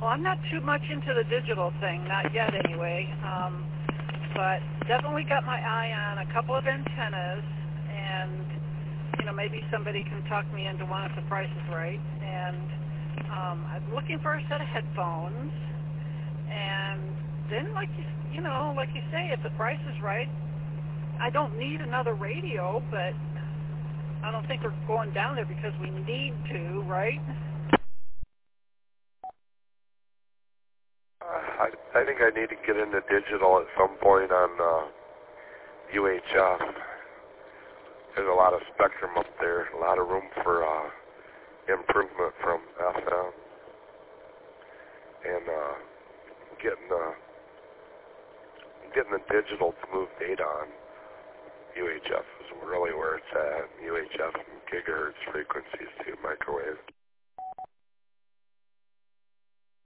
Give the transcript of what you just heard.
Well, I'm not too much into the digital thing, not yet anyway, but definitely got my eye on a couple of antennas, and, maybe somebody can talk me into one if the price is right. And I'm looking for a set of headphones, and then, like you say, if the price is right, I don't need another radio, but I don't think we're going down there because we need to, right? I think I need to get into digital at some point on UHF. There's a lot of spectrum up there, a lot of room for improvement from FM, and getting the digital to move data on UHF is really where it's at. UHF and gigahertz frequencies to microwave.